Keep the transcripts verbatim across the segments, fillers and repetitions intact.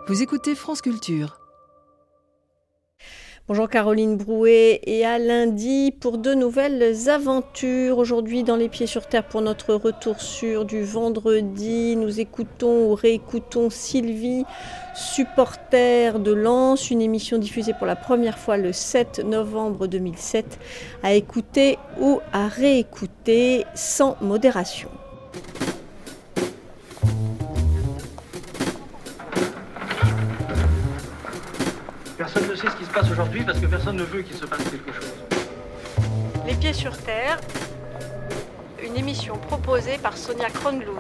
Vous écoutez France Culture. Bonjour Caroline Brouet et à lundi pour de nouvelles aventures. Aujourd'hui dans Les Pieds sur Terre pour notre retour sur du vendredi. Nous écoutons ou réécoutons Sylvie, supporter de Lens, une émission diffusée pour la première fois le sept novembre deux mille sept, à écouter ou à réécouter sans modération. Personne ne sait ce qui se passe aujourd'hui parce que personne ne veut qu'il se passe quelque chose. Les Pieds sur Terre, une émission proposée par Sonia Kronlund.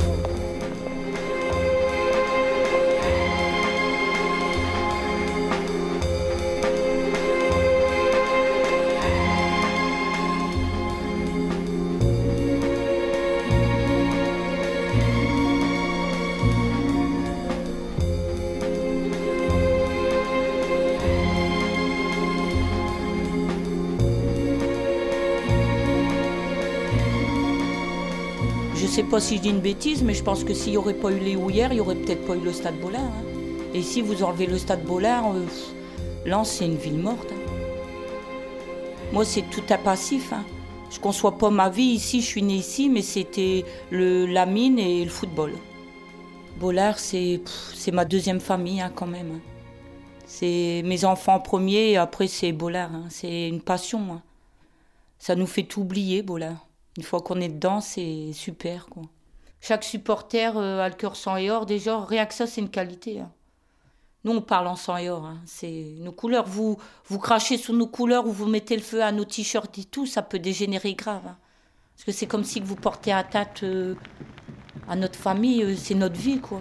Je ne sais pas si je dis une bêtise, mais je pense que s'il n'y aurait pas eu les houillères, il n'y aurait peut-être pas eu le Stade Bollaert. Hein. Et si vous enlevez le Stade Bollaert, euh, Lens, c'est une ville morte. Hein. Moi, c'est tout un passif. Hein. Je ne conçois pas ma vie ici, je suis née ici, mais c'était le, la mine et le football. Bollaert, c'est, pff, c'est ma deuxième famille hein, quand même. Hein. C'est mes enfants en premier et après c'est Bollaert. Hein. C'est une passion. Hein. Ça nous fait tout oublier, Bollaert. Une fois qu'on est dedans, c'est super, quoi. Chaque supporter euh, a le cœur sang et or. Déjà, rien que ça, c'est une qualité. Hein. Nous, on parle en sang et or. Hein. C'est nos couleurs. Vous, vous crachez sur nos couleurs ou vous mettez le feu à nos t-shirts et tout, ça peut dégénérer grave. Hein. Parce que c'est comme si vous portez atteinte euh, à notre famille. Euh, c'est notre vie, quoi.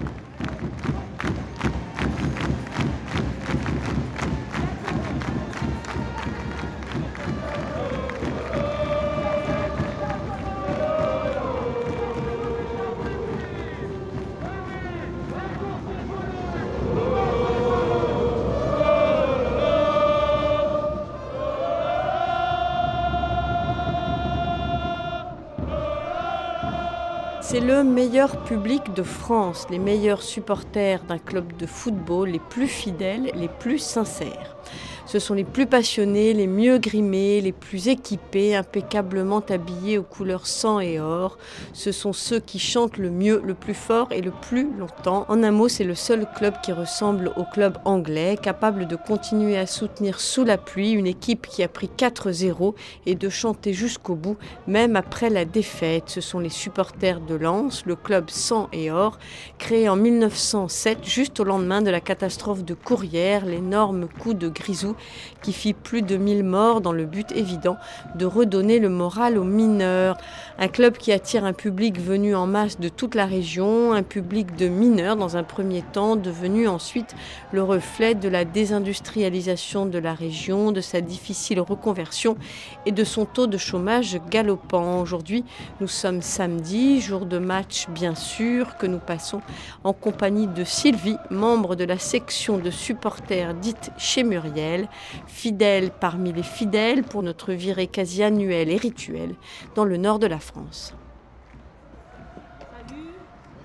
C'est le meilleur public de France, les meilleurs supporters d'un club de football, les plus fidèles, les plus sincères. Ce sont les plus passionnés, les mieux grimés, les plus équipés, impeccablement habillés aux couleurs sang et or. Ce sont ceux qui chantent le mieux, le plus fort et le plus longtemps. En un mot, c'est le seul club qui ressemble au club anglais, capable de continuer à soutenir sous la pluie une équipe qui a pris quatre zéro et de chanter jusqu'au bout, même après la défaite. Ce sont les supporters de Lens, le club sang et or, créé en mille neuf cent sept, juste au lendemain de la catastrophe de Courrières, l'énorme coup de grisou qui fit plus de mille morts dans le but évident de redonner le moral aux mineurs. Un club qui attire un public venu en masse de toute la région, un public de mineurs dans un premier temps, devenu ensuite le reflet de la désindustrialisation de la région, de sa difficile reconversion et de son taux de chômage galopant. Aujourd'hui, nous sommes samedi, jour de match bien sûr, que nous passons en compagnie de Sylvie, membre de la section de supporters dite chez Muriel, fidèle parmi les fidèles pour notre virée quasi annuelle et rituelle dans le nord de la France. Salut.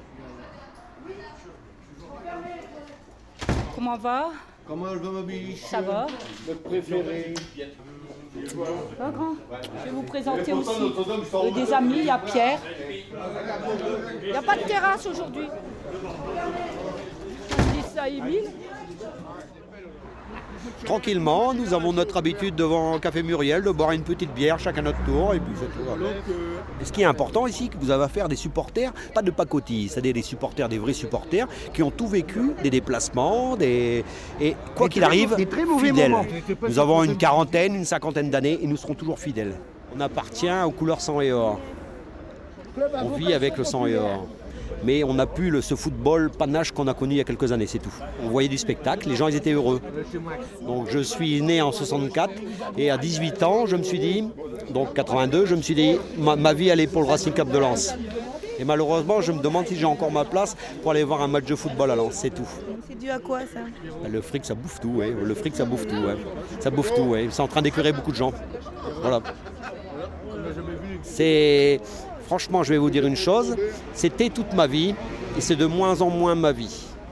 Comment va? Comment je me biche? Ça va? Notre préféré. Pas grand. Je vais vous présenter aussi euh, des amis, il y a Pierre. Il n'y a pas de terrasse aujourd'hui. Je dis ça à Émile. Tranquillement, nous avons notre habitude devant Café Muriel de boire une petite bière chacun notre tour et puis c'est tout. Voilà. Et ce qui est important ici, que vous avez affaire à des supporters, pas de pacotilles, c'est-à-dire des supporters, des vrais supporters qui ont tout vécu, des déplacements, des et quoi qu'il arrive, fidèles. Nous avons une quarantaine, une cinquantaine d'années et nous serons toujours fidèles. On appartient aux couleurs sang et or. On vit avec le sang et or. Mais on n'a plus le, ce football panache qu'on a connu il y a quelques années, c'est tout. On voyait du spectacle, les gens ils étaient heureux. Donc je suis né en soixante-quatre et à dix-huit ans, je me suis dit, donc quatre-vingt-deux, je me suis dit, ma, ma vie elle est pour le Racing Club de Lens. Et malheureusement, je me demande si j'ai encore ma place pour aller voir un match de football à Lens, c'est tout. C'est dû à quoi ça? Le fric ça bouffe tout, ouais. Le fric ça bouffe tout, ouais. Ça bouffe tout, ouais. C'est en train d'écœurer beaucoup de gens. Voilà. C'est... Franchement, je vais vous dire une chose, c'était toute ma vie et c'est de moins en moins ma vie.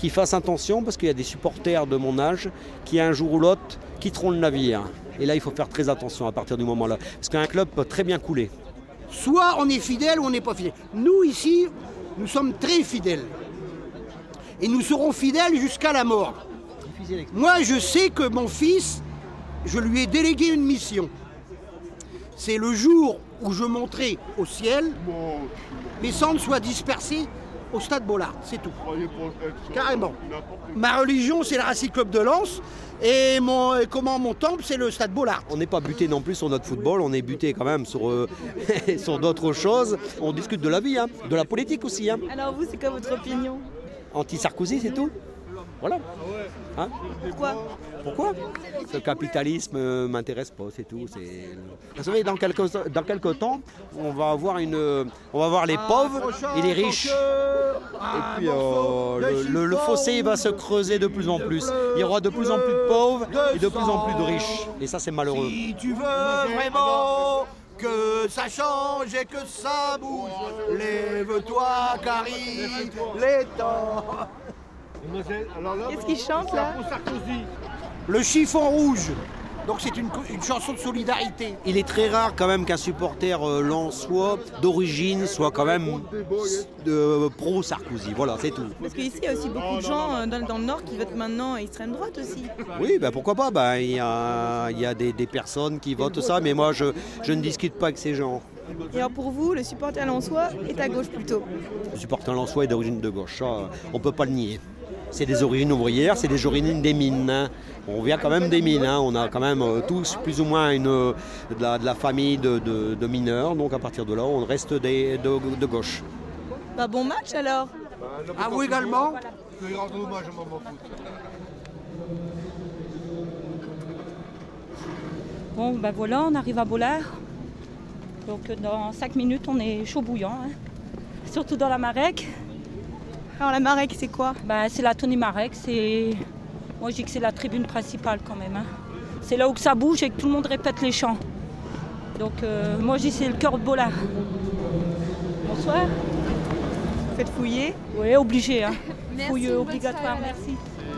qu'ils fassent attention parce qu'il y a des supporters de mon âge qui un jour ou l'autre quitteront le navire. Et là, il faut faire très attention à partir du moment-là. Parce qu'un club peut très bien couler. Soit on est fidèle ou on n'est pas fidèle. Nous, ici, nous sommes très fidèles. Et nous serons fidèles jusqu'à la mort. Moi, je sais que mon fils, je lui ai délégué une mission. C'est le jour où je monterai au ciel, mes cendres soient dispersées au stade Bollaert, c'est tout. Carrément. Ma religion, c'est le Racing Club de Lens. Et mon, comment mon temple, c'est le stade Bollaert. On n'est pas buté non plus sur notre football, on est buté quand même sur, euh, sur d'autres choses. On discute de la vie, hein, de la politique aussi. Hein. Alors vous, c'est quoi votre opinion ? Anti-Sarkozy, c'est tout. Voilà. Hein Pourquoi ? Pourquoi ? Le capitalisme ne m'intéresse pas, c'est tout. C'est... Vous savez, dans quelques, dans quelques temps, on va avoir une, on va voir les pauvres et les riches. Et puis euh, le, le, le fossé va se creuser de plus en plus. Il y aura de plus en plus de pauvres et de plus en plus de riches. Et ça, c'est malheureux. Si tu veux vraiment que ça change et que ça bouge, lève-toi, qu'arrive les temps. Qu'est-ce qu'il chante là ? Le chiffon rouge. Donc c'est une, une chanson de solidarité. Il est très rare quand même qu'un supporter euh, lensois d'origine soit quand même de pro-Sarkozy. Voilà, c'est tout. Parce qu'ici, il y a aussi beaucoup de gens euh, dans, dans le Nord qui votent maintenant extrême droite aussi. Oui, ben pourquoi pas. Ben, il y a, il y a des, des personnes qui votent ça, mais moi, je, je ne discute pas avec ces gens. Et alors pour vous, le supporter lensois est à gauche plutôt ? Le supporter lensois est d'origine de gauche. Ça, on ne peut pas le nier. C'est des origines ouvrières, c'est des origines des mines. Hein. On vient quand même des mines. Hein. On a quand même euh, tous plus ou moins une, de, la, de la famille de, de, de mineurs. Donc à partir de là, on reste des, de, de gauche. Bah bon match alors. À vous également. Bon, ben voilà, on arrive à Bollaert. Donc dans cinq minutes, on est chaud bouillant. Hein. Surtout dans la Marek. Alors la Marek, c'est quoi ? Ben, c'est la Tony Marek. C'est... Moi, je dis que c'est la tribune principale quand même. Hein. C'est là où que ça bouge et que tout le monde répète les chants. Donc euh, moi, je dis que c'est le cœur de Bollaert. Bonsoir. Vous faites fouiller ? Oui, obligé. Hein. Merci, Fouille bonne obligatoire, soirée. merci.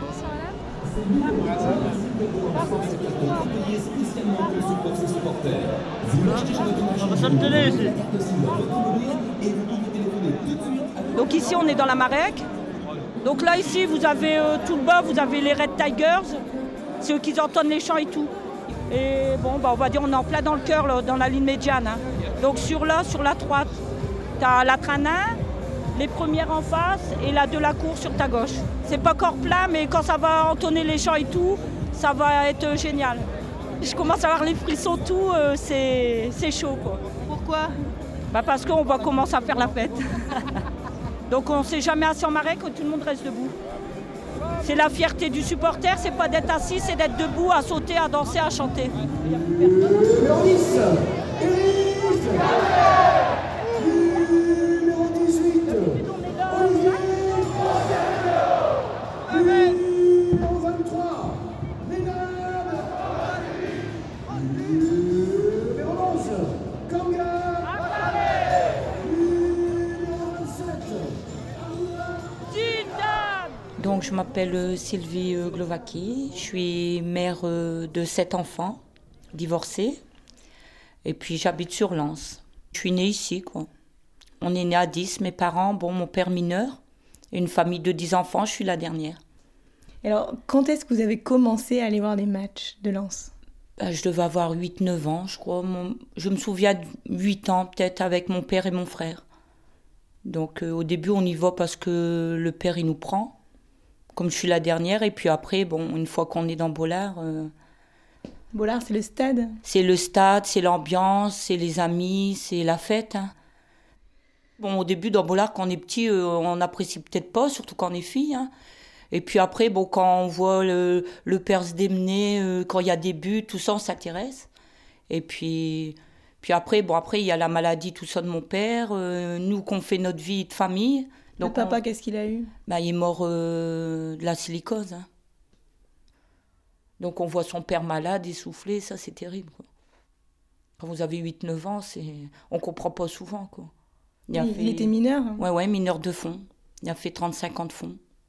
Donc ici on est dans la Marek. Donc là ici vous avez euh, tout le bas, vous avez les Red Tigers, c'est eux qui entendent les chants et tout. Et bon bah on va dire on est en plein dans le cœur là, dans la ligne médiane. Hein. Donc sur là, sur la droite, t'as la Tranin, les premières en face et la de la cour sur ta gauche. C'est pas encore plein, mais quand ça va entonner les chants et tout, ça va être génial. Je commence à avoir les frissons tout, euh, c'est, c'est chaud quoi. Pourquoi ? Bah parce qu'on va commencer à faire la fête. Donc on ne s'est jamais assis en Marek, tout le monde reste debout. C'est la fierté du supporter, c'est pas d'être assis, c'est d'être debout, à sauter, à danser, à chanter. Donc je m'appelle Sylvie Glovacki, je suis mère de sept enfants, divorcée, et puis j'habite sur Lens. Je suis née ici, quoi. On est né à dix, mes parents, bon, mon père mineur, et une famille de dix enfants, je suis la dernière. Et alors, quand est-ce que vous avez commencé à aller voir des matchs de Lens ? Ben, je devais avoir huit neuf ans, je crois. Mon... Je me souviens de huit ans, peut-être, avec mon père et mon frère. Donc euh, au début, on y va parce que le père, il nous prend. Comme je suis la dernière, et puis après, bon, une fois qu'on est dans Bollaert... Euh, Bollaert, c'est le stade ? C'est le stade, c'est l'ambiance, c'est les amis, c'est la fête. Hein. Bon, au début, dans Bollaert, quand on est petit, euh, on n'apprécie peut-être pas, surtout quand on est fille. Hein. Et puis après, bon, quand on voit le, le père se démener, euh, quand il y a des buts, tout ça, on s'intéresse. Et puis, puis après, bon, après, il y a la maladie, tout ça de mon père. Euh, nous, qu'on fait notre vie de famille... Donc, le papa, on... qu'est-ce qu'il a eu ? Bah, il est mort euh, de la silicose. Hein. Donc on voit son père malade, essoufflé, ça c'est terrible. Quoi. Quand vous avez huit neuf ans, c'est... on ne comprend pas souvent. Quoi. Il, il, fait... il était mineur ? Ouais, ouais, mineur de fond. Il a fait trente-cinq ans de fond.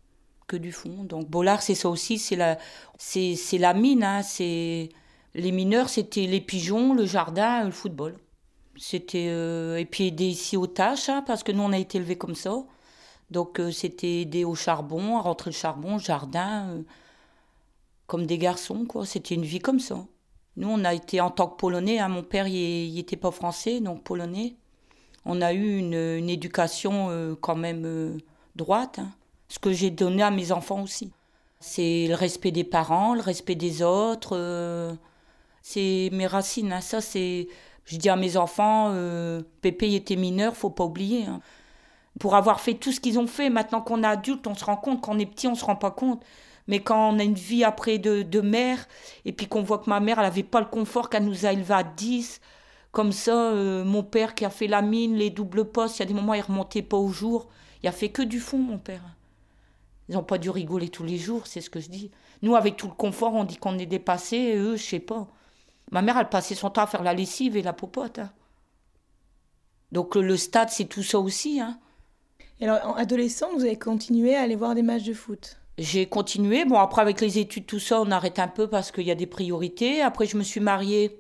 que du fond. Donc Bollard, c'est ça aussi, c'est la, c'est, c'est la mine. Hein, c'est... Les mineurs, c'était les pigeons, le jardin, le football. C'était, euh... Et puis aider ici aux tâches, hein, parce que nous, on a été élevés comme ça. Donc euh, c'était aider au charbon, à rentrer le charbon, jardin, euh... comme des garçons, quoi. C'était une vie comme ça. Nous, on a été en tant que Polonais, hein, mon père, il n'était pas français, donc polonais. On a eu une, une éducation euh, quand même euh, droite, hein, ce que j'ai donné à mes enfants aussi. C'est le respect des parents, le respect des autres, euh, c'est mes racines. Hein, ça, c'est, je dis à mes enfants, euh, Pépé il était mineur, faut pas oublier. Hein. Pour avoir fait tout ce qu'ils ont fait, maintenant qu'on est adulte, on se rend compte, quand on est petit, on se rend pas compte. Mais quand on a une vie après de, de mère, et puis qu'on voit que ma mère, elle n'avait pas le confort, qu'elle nous a élevés à dix, comme ça, euh, mon père qui a fait la mine, les doubles postes, il y a des moments, il ne remontait pas au jour. Il a fait que du fond, mon père. Ils n'ont pas dû rigoler tous les jours, c'est ce que je dis. Nous, avec tout le confort, on dit qu'on est dépassés, et eux, je sais pas. Ma mère, elle passait son temps à faire la lessive et la popote. Hein. Donc le, le stade, c'est tout ça aussi. Hein. Et alors, en adolescent, vous avez continué à aller voir des matchs de foot ? J'ai continué. Bon, après, avec les études, tout ça, on arrête un peu parce qu'il y a des priorités. Après, je me suis mariée.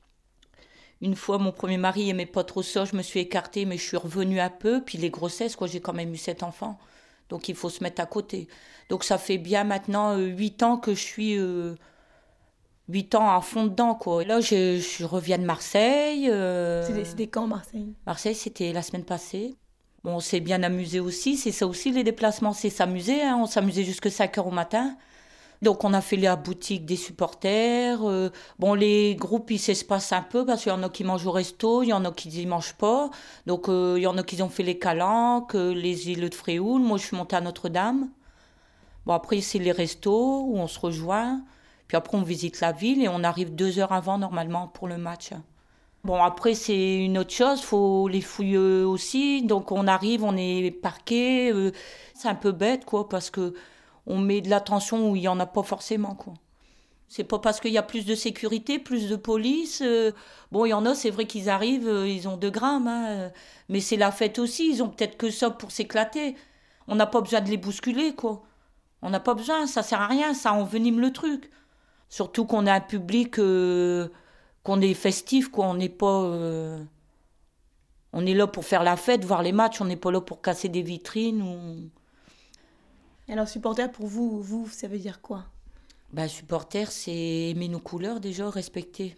Une fois, mon premier mari n'aimait pas trop ça. Je me suis écartée, mais je suis revenue un peu. Puis les grossesses, quoi, j'ai quand même eu sept enfants. Donc, il faut se mettre à côté. Donc, ça fait bien maintenant huit euh, ans que je suis... Euh, huit ans à fond dedans, quoi. Et là, je, je reviens de Marseille. Euh... C'était, c'était quand, Marseille ? Marseille, c'était la semaine passée. Bon, on s'est bien amusé aussi, c'est ça aussi les déplacements, c'est s'amuser, hein. On s'amusait jusqu'à cinq heures au matin. Donc on a fait la boutique des supporters. Euh, bon, les groupes, ils s'espacent un peu parce qu'il y en a qui mangent au resto, il y en a qui n'y mangent pas. Donc euh, il y en a qui ont fait les calanques, les îles de Fréoul. Moi, je suis montée à Notre-Dame. Bon, après, c'est les restos où on se rejoint. Puis après, on visite la ville et on arrive deux heures avant, normalement, pour le match. Bon, après, c'est une autre chose, il faut les fouiller aussi. Donc, on arrive, on est parqué. Euh, c'est un peu bête, quoi, parce qu'on met de l'attention où il n'y en a pas forcément, quoi. C'est pas parce qu'il y a plus de sécurité, plus de police. Euh, bon, il y en a, c'est vrai qu'ils arrivent, euh, ils ont deux grammes, hein, euh, mais c'est la fête aussi, ils ont peut-être que ça pour s'éclater. On n'a pas besoin de les bousculer, quoi. On n'a pas besoin, ça sert à rien, ça envenime le truc. Surtout qu'on a un public... Euh, qu'on est festif, quoi. On n'est pas... Euh... On est là pour faire la fête, voir les matchs. On n'est pas là pour casser des vitrines. Ou... Alors, supporter, pour vous, vous, ça veut dire quoi ? Ben, supporter, c'est aimer nos couleurs, déjà, respecter.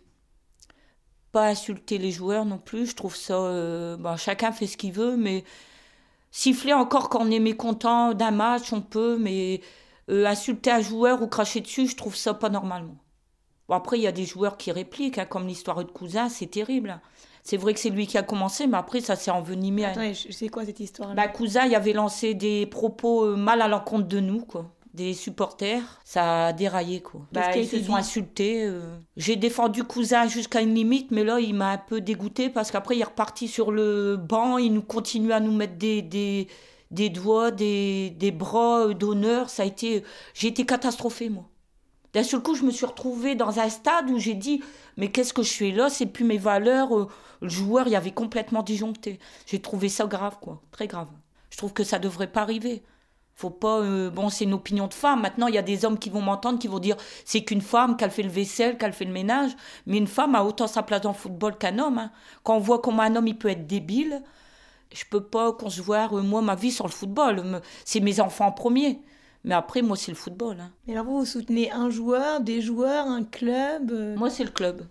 Pas insulter les joueurs non plus. Je trouve ça... Euh... Ben, chacun fait ce qu'il veut, mais... Siffler encore quand on est mécontent d'un match, on peut, mais... Euh, insulter un joueur ou cracher dessus, je trouve ça pas normal, moi. Bon, après, il y a des joueurs qui répliquent, hein, comme l'histoire de Cousin, c'est terrible. C'est vrai que c'est lui qui a commencé, mais après, ça s'est envenimé. Attendez, je sais quoi cette histoire-là ? Bah, Cousin, il avait lancé des propos euh, mal à l'encontre de nous, quoi. Des supporters, ça a déraillé, quoi. Bah, ils se sont insultés. Euh... J'ai défendu Cousin jusqu'à une limite, mais là, il m'a un peu dégoûté parce qu'après, il est reparti sur le banc, il nous continue à nous mettre des... des... des doigts, des, des bras d'honneur. Ça a été... J'ai été catastrophée, moi. D'un seul coup, je me suis retrouvée dans un stade où j'ai dit « Mais qu'est-ce que je fais là ? C'est plus mes valeurs. » Le joueur, il avait complètement disjoncté. J'ai trouvé ça grave, quoi. Très grave. Je trouve que ça ne devrait pas arriver. Faut pas... Euh... Bon, c'est une opinion de femme. Maintenant, il y a des hommes qui vont m'entendre, qui vont dire « C'est qu'une femme, qu'elle fait le vaisselle, qu'elle fait le ménage. » Mais une femme a autant sa place dans le football qu'un homme. Hein. Quand on voit comment un homme, il peut être débile, je peux pas concevoir, euh, moi, ma vie sans le football. C'est mes enfants en premier. Mais après, moi, c'est le football. Hein. Mais alors, vous, vous soutenez un joueur, des joueurs, un club euh... Moi, c'est le club.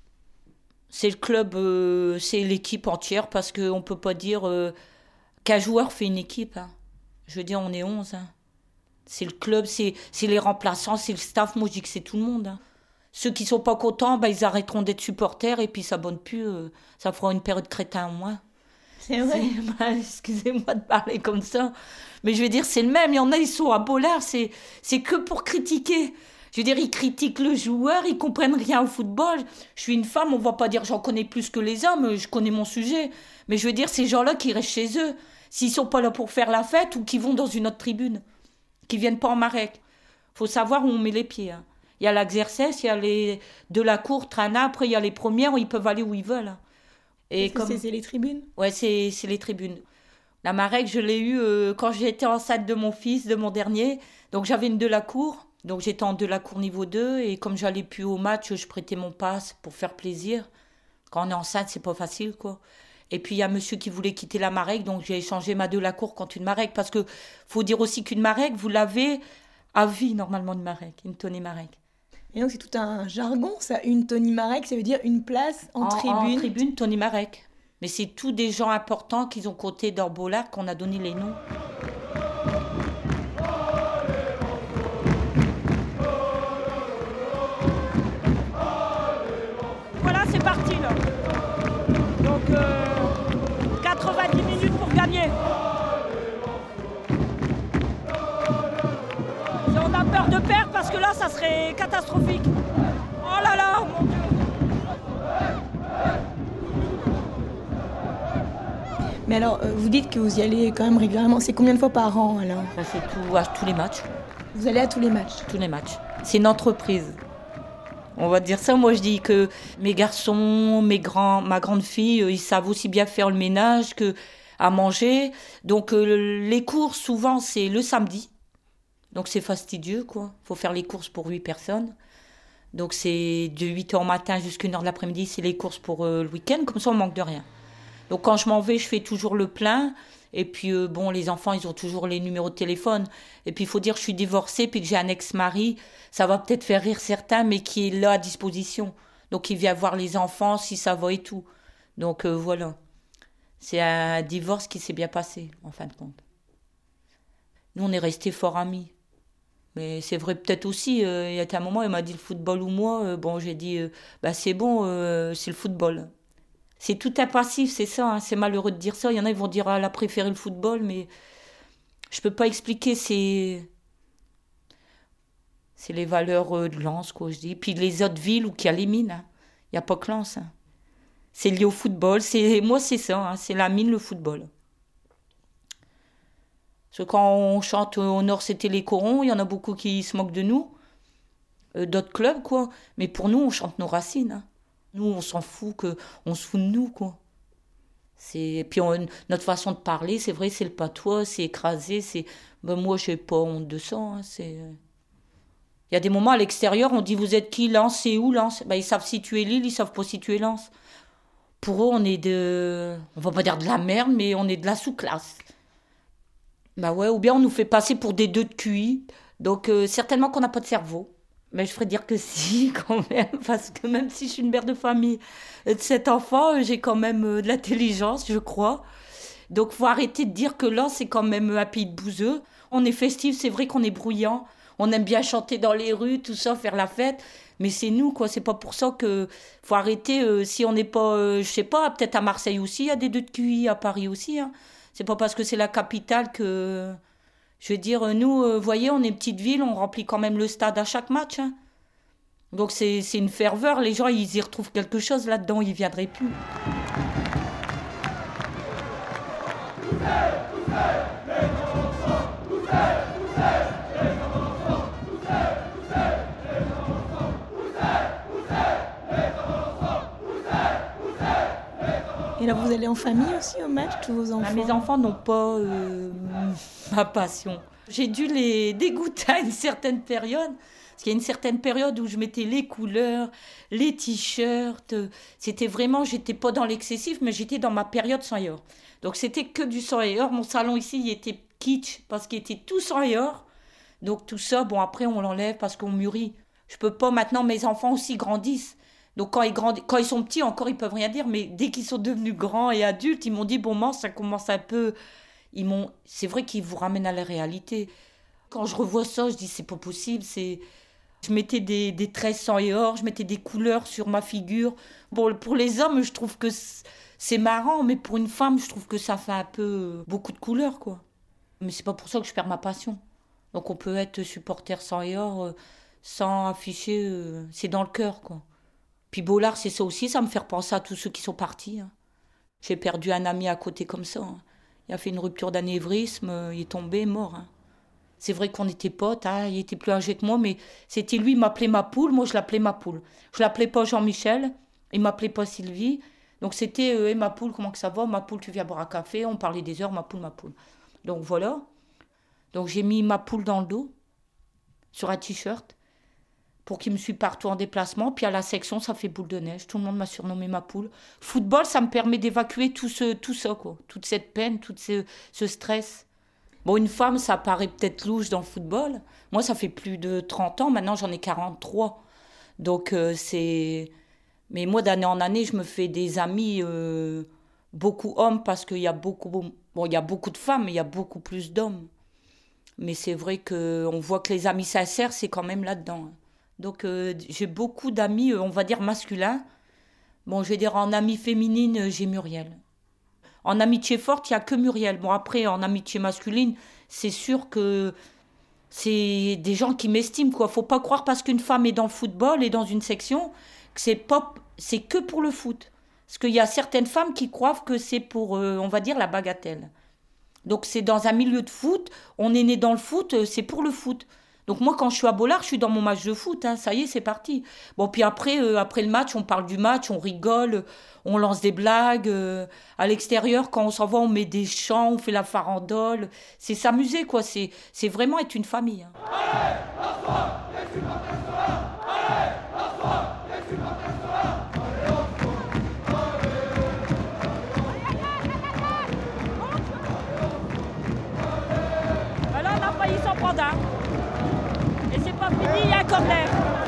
C'est le club, euh, c'est l'équipe entière, parce qu'on ne peut pas dire euh, qu'un joueur fait une équipe. Hein. Je veux dire, on est onze. Hein. C'est le club, c'est, c'est les remplaçants, c'est le staff. Moi, je dis que c'est tout le monde. Hein. Ceux qui ne sont pas contents, bah, ils arrêteront d'être supporters, et puis ça ne s'abonnent plus. Euh, ça fera une période crétin en moins. C'est vrai. C'est, bah, excusez-moi de parler comme ça. Mais je veux dire, c'est le même. Il y en a, ils sont à Bollard, c'est, c'est que pour critiquer. Je veux dire, ils critiquent le joueur, ils comprennent rien au football. Je suis une femme, on va pas dire j'en connais plus que les hommes, je connais mon sujet. Mais je veux dire, ces gens-là qui restent chez eux, s'ils sont pas là pour faire la fête ou qui vont dans une autre tribune, qui viennent pas en Marek. Faut savoir où on met les pieds. Hein. Il y a l'exercice, il y a les de la cour, Trana, après il y a les premières où ils peuvent aller où ils veulent. Et comme... c'est, c'est les tribunes ? Ouais, c'est, c'est les tribunes. La marek, je l'ai eue euh, quand j'étais enceinte de mon fils, de mon dernier. Donc j'avais une de la cour. Donc j'étais en de la cour niveau deux. Et comme j'allais plus au match, je prêtais mon passe pour faire plaisir. Quand on est enceinte, c'est pas facile, quoi. Et puis il y a monsieur qui voulait quitter la marek. Donc j'ai échangé ma de la cour contre une marek. Parce que faut dire aussi qu'une marek, vous l'avez à vie, normalement, une marek. Une Tony marek. Et donc c'est tout un jargon, ça. Une Tony marek, ça veut dire une place en, en tribune. En tribune, Tony marek. Mais c'est tous des gens importants qu'ils ont cotés dans Bollard qu'on a donné les noms. Voilà, c'est parti là. Donc euh, quatre-vingt-dix minutes pour gagner. On a peur de perdre parce que là, ça serait catastrophique. Oh là là, mon Dieu. Mais alors, euh, vous dites que vous y allez quand même régulièrement. C'est combien de fois par an, alors ? Ben, c'est tout, à tous les matchs. Vous allez à tous les matchs ? Tous les matchs. C'est une entreprise. On va dire ça. Moi, je dis que mes garçons, mes grands, ma grande fille, ils savent aussi bien faire le ménage que à manger. Donc, euh, les courses, souvent, c'est le samedi. Donc, c'est fastidieux, quoi. Il faut faire les courses pour huit personnes. Donc, c'est de huit heures matin jusqu'à une heure de l'après-midi, c'est les courses pour euh, le week-end. Comme ça, on manque de rien. Donc quand je m'en vais, je fais toujours le plein. Et puis euh, bon, les enfants, ils ont toujours les numéros de téléphone. Et puis il faut dire que je suis divorcée, puis que j'ai un ex-mari. Ça va peut-être faire rire certains, mais qui est là à disposition. Donc il vient voir les enfants si ça va et tout. Donc euh, voilà. C'est un divorce qui s'est bien passé, en fin de compte. Nous, on est restés fort amis. Mais c'est vrai peut-être aussi, euh, il y a un moment, il m'a dit le football ou moi. Euh, bon, j'ai dit, euh, bah, c'est bon, euh, c'est le football. C'est tout un passif, c'est ça, hein. C'est malheureux de dire ça. Il y en a, ils vont dire, ah, elle a préféré le football, mais je peux pas expliquer, c'est... C'est les valeurs euh, de Lens, quoi, je dis. Puis les autres villes où il y a les mines, hein. Il n'y a pas que Lens. Hein. C'est lié au football, c'est... moi c'est ça, hein. C'est la mine, le football. Parce que quand on chante au Nord, c'était les corons, il y en a beaucoup qui se moquent de nous, euh, d'autres clubs, quoi. Mais pour nous, on chante nos racines, hein. Nous, on s'en fout, que, on se fout de nous, quoi. C'est... Puis on, notre façon de parler, c'est vrai, c'est le patois, c'est écrasé, c'est... Ben, moi, je n'ai pas honte de ça. Hein, c'est... Il y a des moments à l'extérieur, on dit, vous êtes qui, Lens, c'est où, Lens? Ben, ils savent situer l'île, ils savent pas situer Lens. Pour eux, on est de... On va pas dire de la merde, mais on est de la sous-classe. Ben ouais, ou bien on nous fait passer pour des deux de Q I. Donc, euh, certainement qu'on n'a pas de cerveau. Mais je ferais dire que si, quand même, parce que même si je suis une mère de famille de cet enfant, j'ai quand même de l'intelligence, je crois. Donc, il faut arrêter de dire que là, c'est quand même un pays de bouseux. On est festif, c'est vrai qu'on est bruyant. On aime bien chanter dans les rues, tout ça, faire la fête. Mais c'est nous, quoi. C'est pas pour ça que faut arrêter. Euh, si on n'est pas, euh, je sais pas, peut-être à Marseille aussi, il y a des deux de Q I, à Paris aussi. Hein. C'est pas parce que c'est la capitale que... Je veux dire, nous, vous euh, voyez, on est une petite ville, on remplit quand même le stade à chaque match. Hein. Donc c'est, c'est une ferveur, les gens, ils y retrouvent quelque chose là-dedans, ils ne viendraient plus. Et là, vous allez en famille aussi au match, tous vos enfants? Ah, mes enfants n'ont pas euh, ma passion. J'ai dû les dégoûter à une certaine période. Parce qu'il y a une certaine période où je mettais les couleurs, les t-shirts. C'était vraiment, j'étais pas dans l'excessif, mais j'étais dans ma période sans et or. Donc c'était que du sang et or. Mon salon ici, il était kitsch parce qu'il était tout sang et or. Donc tout ça, bon après on l'enlève parce qu'on mûrit. Je peux pas, maintenant mes enfants aussi grandissent. Donc quand ils, grandissent, quand ils sont petits encore, ils peuvent rien dire. Mais dès qu'ils sont devenus grands et adultes, ils m'ont dit, bon, moi, ça commence un peu... Ils m'ont... C'est vrai qu'ils vous ramènent à la réalité. Quand je revois ça, je dis, c'est pas possible. C'est... Je mettais des, des tresses sang et or, je mettais des couleurs sur ma figure. Bon, pour les hommes, je trouve que c'est marrant. Mais pour une femme, je trouve que ça fait un peu beaucoup de couleurs, quoi. Mais c'est pas pour ça que je perds ma passion. Donc on peut être supporter sang et or euh, sans afficher... Euh, c'est dans le cœur, quoi. Puis Bollard, c'est ça aussi, ça me fait penser à tous ceux qui sont partis. Hein. J'ai perdu un ami à côté comme ça. Hein. Il a fait une rupture d'anévrisme, il est tombé, mort. Hein. C'est vrai qu'on était potes, hein, il était plus âgé que moi, mais c'était lui, il m'appelait ma poule, moi je l'appelais ma poule. Je l'appelais pas Jean-Michel, il m'appelait pas Sylvie. Donc c'était euh, hey, ma poule, comment que ça va? Ma poule, tu viens boire un café? On parlait des heures, ma poule, ma poule. Donc voilà. Donc j'ai mis ma poule dans le dos, sur un t-shirt, pour qu'il me suive partout en déplacement. Puis à la section, ça fait boule de neige. Tout le monde m'a surnommé ma poule. Football, ça me permet d'évacuer tout, ce, tout ça, quoi. Toute cette peine, tout ce, ce stress. Bon, une femme, ça paraît peut-être louche dans le football. Moi, ça fait plus de trente ans. Maintenant, j'en ai quarante-trois. Donc, euh, c'est... Mais moi, d'année en année, je me fais des amis, euh, beaucoup hommes, parce qu'il y a beaucoup... Bon, il y a beaucoup de femmes, mais il y a beaucoup plus d'hommes. Mais c'est vrai qu'on voit que les amis sincères, c'est quand même là-dedans. Donc, euh, j'ai beaucoup d'amis, on va dire, masculins. Bon, je vais dire, en amie féminine, j'ai Muriel. En amitié forte, il n'y a que Muriel. Bon, après, en amitié masculine, c'est sûr que c'est des gens qui m'estiment, quoi. Faut pas croire parce qu'une femme est dans le football et dans une section que c'est pas, c'est que pour le foot. Parce qu'il y a certaines femmes qui croient que c'est pour, euh, on va dire, la bagatelle. Donc, c'est dans un milieu de foot. On est né dans le foot, c'est pour le foot. Donc moi, quand je suis à Bollard, je suis dans mon match de foot. Hein, ça y est, c'est parti. Bon, puis après, euh, après le match, on parle du match, on rigole, on lance des blagues. Euh, à l'extérieur, quand on s'en va, on met des chants, on fait la farandole. C'est s'amuser, quoi. C'est, c'est vraiment être une famille. Hein. Allez, la foi, les supporters sera. Allez, la foi, les supporters sera. Allez, là, on a failli s'en prendre un. Pas fini, il y a un corner.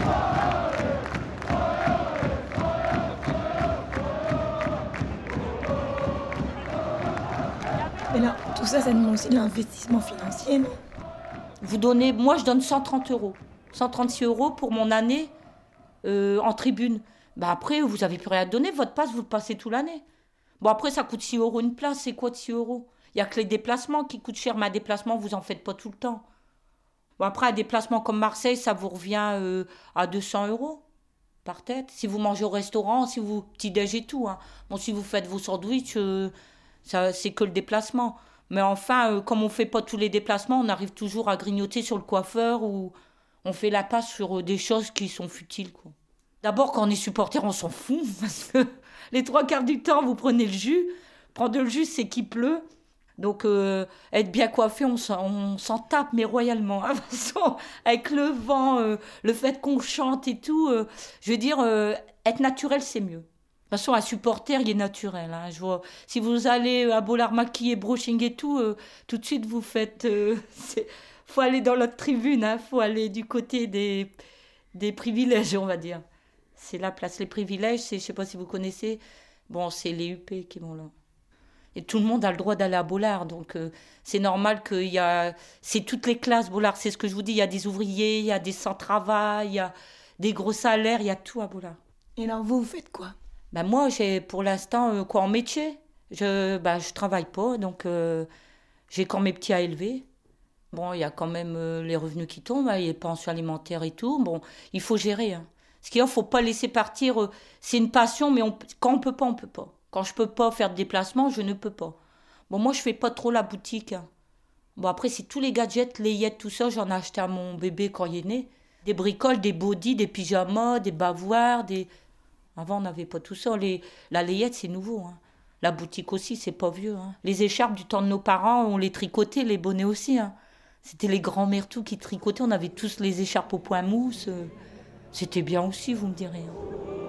Mais là, tout ça, ça demande aussi de l'investissement financier, non? Vous donnez, moi, je donne cent trente euros. cent trente-six euros pour mon année euh, en tribune. Bah après, vous n'avez plus rien à donner. Votre passe, vous le passez toute l'année. Bon, après, ça coûte six euros une place. C'est quoi de six euros? Il n'y a que les déplacements qui coûtent cher. Mais un déplacement, vous n'en faites pas tout le temps. Bon, après, un déplacement comme Marseille, ça vous revient euh, à deux cents euros par tête. Si vous mangez au restaurant, si vous petit-déj et tout. Hein. Bon, si vous faites vos sandwichs, euh, ça, c'est que le déplacement. Mais enfin, euh, comme on ne fait pas tous les déplacements, on arrive toujours à grignoter sur le coiffeur ou on fait la passe sur euh, des choses qui sont futiles, quoi. D'abord, quand on est supporter, on s'en fout. Parce que les trois quarts du temps, vous prenez le jus. Prendre le jus, c'est qu'il pleut. Donc, euh, être bien coiffé, on s'en, on s'en tape, mais royalement. Hein, de toute façon, avec le vent, euh, le fait qu'on chante et tout, euh, je veux dire, euh, être naturel, c'est mieux. De toute façon, un supporter, il est naturel. Hein, je vois, si vous allez à Bollard maquillé, brushing et tout, euh, tout de suite, vous faites... Il euh, faut aller dans l'autre tribune, il hein, faut aller du côté des, des privilèges, on va dire. C'est la place. Les privilèges, c'est, je ne sais pas si vous connaissez, bon, c'est les U P qui vont là. Et tout le monde a le droit d'aller à Bollard, donc euh, c'est normal qu'il y a... C'est toutes les classes, Bollard, c'est ce que je vous dis, il y a des ouvriers, il y a des sans-travail, il y a des gros salaires, il y a tout à Bollard. Et alors vous, vous faites quoi? Ben moi, j'ai pour l'instant, euh, quoi, en métier? Je ben, je travaille pas, donc euh, j'ai quand mes petits à élever. Bon, il y a quand même euh, les revenus qui tombent, hein, il y a les pensions alimentaires et tout. Bon, il faut gérer. Hein. Ce qu'il y a, il ne faut pas laisser partir. Euh, c'est une passion, mais on, quand on ne peut pas, on ne peut pas. Quand je ne peux pas faire de déplacement, je ne peux pas. Bon, moi, je ne fais pas trop la boutique. Hein. Bon, après, c'est tous les gadgets, les layette, tout ça, j'en ai acheté à mon bébé quand il est né. Des bricoles, des bodys, des pyjamas, des bavoirs, des... Avant, on n'avait pas tout ça. Les... La layette, c'est nouveau. Hein. La boutique aussi, c'est pas vieux. Hein. Les écharpes du temps de nos parents, on les tricotait, les bonnets aussi. Hein. C'était les grands-mères tout qui tricotaient. On avait tous les écharpes au point mousse. C'était bien aussi, vous me direz. Hein.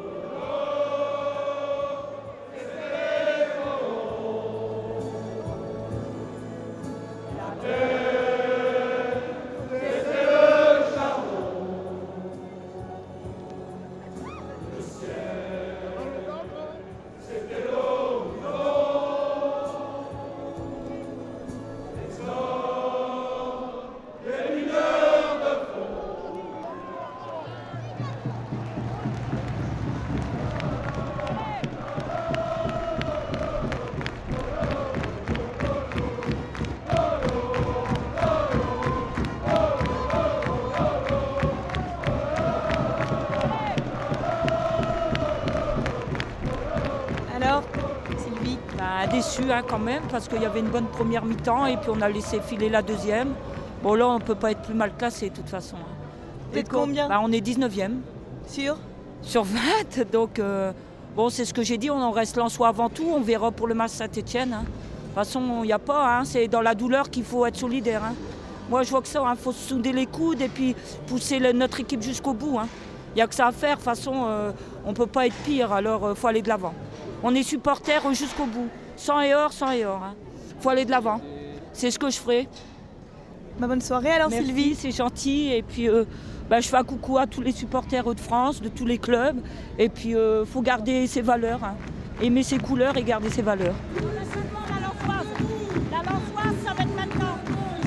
Déçu hein, quand même, parce qu'il y avait une bonne première mi-temps et puis on a laissé filer la deuxième. Bon là, on ne peut pas être plus mal classé de toute façon. Vous êtes combien? Bah, on est dix-neuvième. Sur Sur vingt, donc euh, Bon, c'est ce que j'ai dit, on en reste Lensois avant tout, on verra pour le match Saint-Etienne. Hein. De toute façon, il n'y a pas, hein, c'est dans la douleur qu'il faut être solidaire. Hein. Moi, je vois que ça, il hein, faut se souder les coudes et puis pousser le, notre équipe jusqu'au bout. Il hein. n'y a que ça à faire, de toute façon, euh, on ne peut pas être pire, alors il euh, faut aller de l'avant. On est supporters jusqu'au bout, sang et or, sang et or. Il hein. faut aller de l'avant, c'est ce que je ferai. Bah, bonne soirée alors Merci, Sylvie. C'est gentil, et puis euh, bah, je fais un coucou à tous les supporters de France, de tous les clubs, et puis il euh, faut garder ses valeurs, hein. Aimer ses couleurs et garder ses valeurs. La Lensoise, la Lensoise, ça va être maintenant.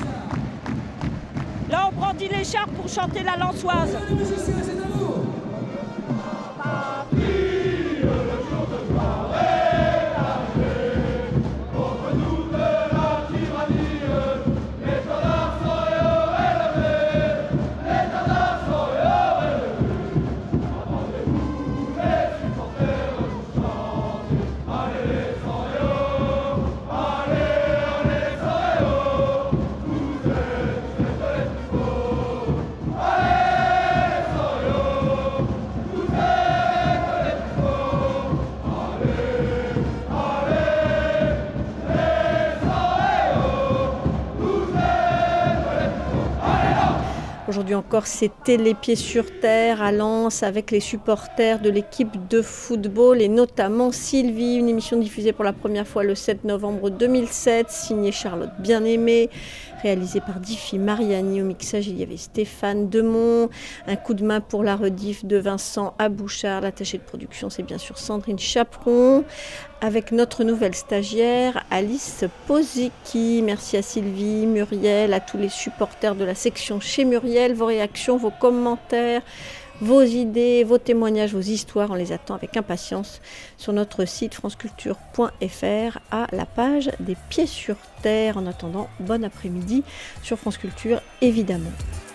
Là, on brandit l'écharpe pour chanter la Lensoise. Aujourd'hui encore, c'était les pieds sur terre à Lens avec les supporters de l'équipe de football et notamment Sylvie, une émission diffusée pour la première fois le sept novembre deux mille sept, signée Charlotte Bien-Aimée, réalisée par Diffie Mariani. Au mixage, il y avait Stéphane Demont, un coup de main pour la rediff de Vincent Abouchard. L'attachée de production, c'est bien sûr Sandrine Chaperon, avec notre nouvelle stagiaire Alice Pozicki. Merci à Sylvie, Muriel, à tous les supporters de la section chez Muriel. Vos réactions, vos commentaires, vos idées, vos témoignages, vos histoires, on les attend avec impatience sur notre site franceculture point f r à la page des pieds sur terre. En attendant, bon après-midi sur France Culture évidemment.